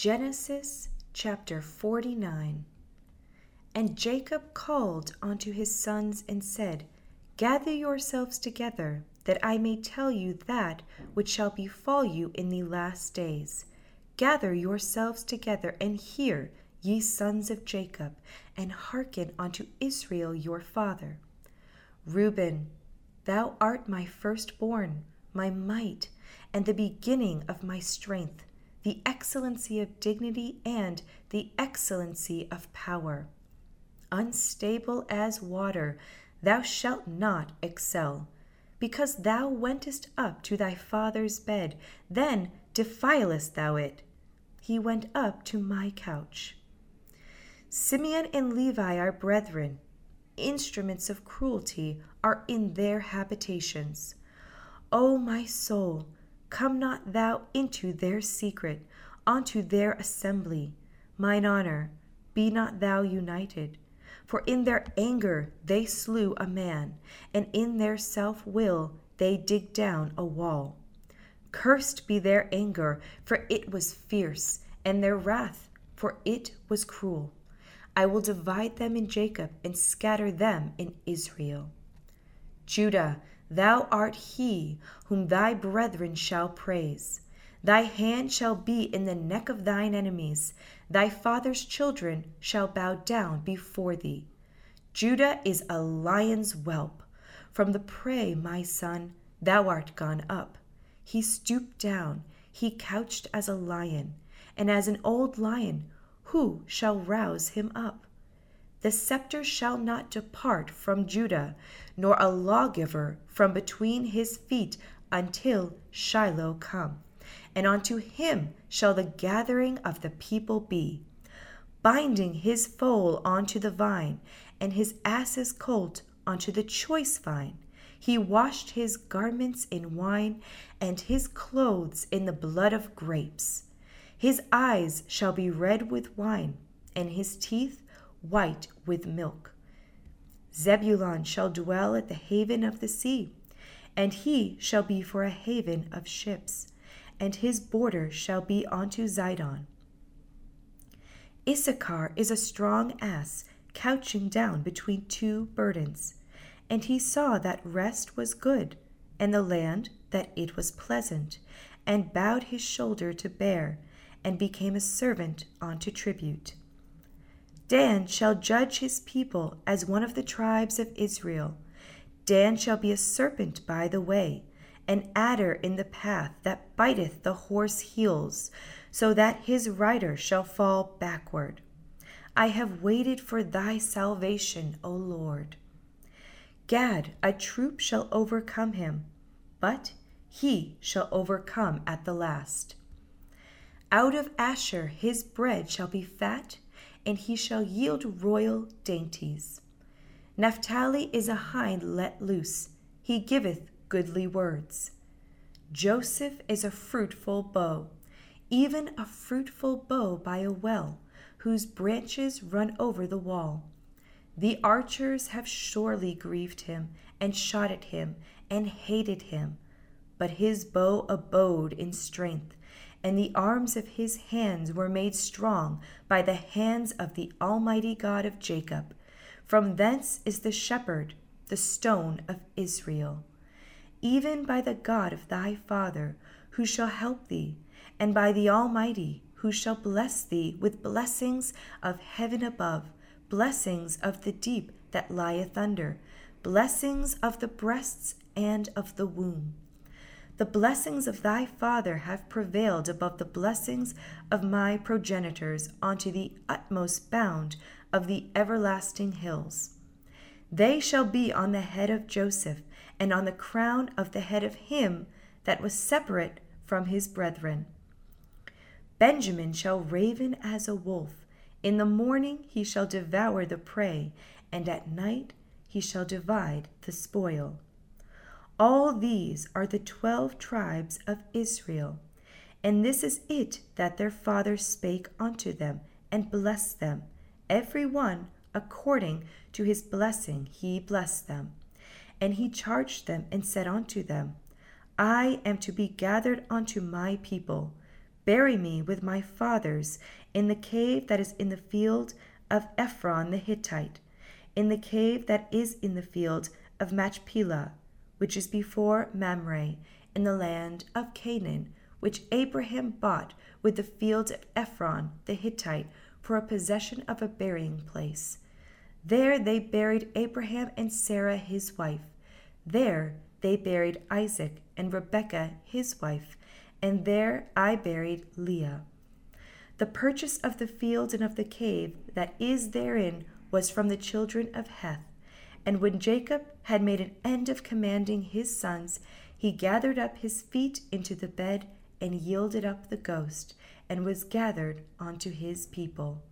Genesis chapter 49. And Jacob called unto his sons and said, Gather yourselves together, that I may tell you that which shall befall you in the last days. Gather yourselves together, and hear, ye sons of Jacob, and hearken unto Israel your father. Reuben, thou art my firstborn, my might, and the beginning of my strength, the excellency of dignity and the excellency of power. Unstable as water, thou shalt not excel. Because thou wentest up to thy father's bed, then defilest thou it. He went up to my couch. Simeon and Levi are brethren. Instruments of cruelty are in their habitations. O my soul, come not thou into their secret, unto their assembly. Mine honor, be not thou united. For in their anger they slew a man, and in their self-will they dig down a wall. Cursed be their anger, for it was fierce, and their wrath, for it was cruel. I will divide them in Jacob, and scatter them in Israel. Judah, thou art he whom thy brethren shall praise. Thy hand shall be in the neck of thine enemies. Thy father's children shall bow down before thee. Judah is a lion's whelp. From the prey, my son, thou art gone up. He stooped down, he couched as a lion, and as an old lion, who shall rouse him up? The scepter shall not depart from Judah, nor a lawgiver from between his feet, until Shiloh come. And unto him shall the gathering of the people be, binding his foal onto the vine, and his ass's colt onto the choice vine. He washed his garments in wine, and his clothes in the blood of grapes. His eyes shall be red with wine, and his teeth white with milk. Zebulun shall dwell at the haven of the sea, and he shall be for a haven of ships, and his border shall be unto Zidon. Issachar is a strong ass, couching down between two burdens. And he saw that rest was good, and the land that it was pleasant, and bowed his shoulder to bear, and became a servant unto tribute. Dan shall judge his people as one of the tribes of Israel. Dan shall be a serpent by the way, an adder in the path that biteth the horse heels, so that his rider shall fall backward. I have waited for thy salvation, O Lord. Gad, a troop shall overcome him, but he shall overcome at the last. Out of Asher his bread shall be fat, and he shall yield royal dainties. Naphtali is a hind let loose, he giveth goodly words. Joseph is a fruitful bough, even a fruitful bough by a well, whose branches run over the wall. The archers have surely grieved him, and shot at him, and hated him. But his bow abode in strength, and the arms of his hands were made strong by the hands of the Almighty God of Jacob. From thence is the shepherd, the stone of Israel. Even by the God of thy father, who shall help thee, and by the Almighty, who shall bless thee with blessings of heaven above, blessings of the deep that lieth under, blessings of the breasts and of the womb. The blessings of thy father have prevailed above the blessings of my progenitors unto the utmost bound of the everlasting hills. They shall be on the head of Joseph, and on the crown of the head of him that was separate from his brethren. Benjamin shall raven as a wolf. In the morning he shall devour the prey, and at night he shall divide the spoil. All these are the 12 tribes of Israel, and this is it that their father spake unto them, and blessed them. Every one according to his blessing he blessed them. And he charged them, and said unto them, I am to be gathered unto my people. Bury me with my fathers in the cave that is in the field of Ephron the Hittite, in the cave that is in the field of Machpelah, which is before Mamre, in the land of Canaan, which Abraham bought with the fields of Ephron the Hittite for a possession of a burying place. There they buried Abraham and Sarah his wife. There they buried Isaac and Rebekah his wife, and there I buried Leah. The purchase of the field and of the cave that is therein was from the children of Heth. And when Jacob had made an end of commanding his sons, he gathered up his feet into the bed and yielded up the ghost, and was gathered unto his people.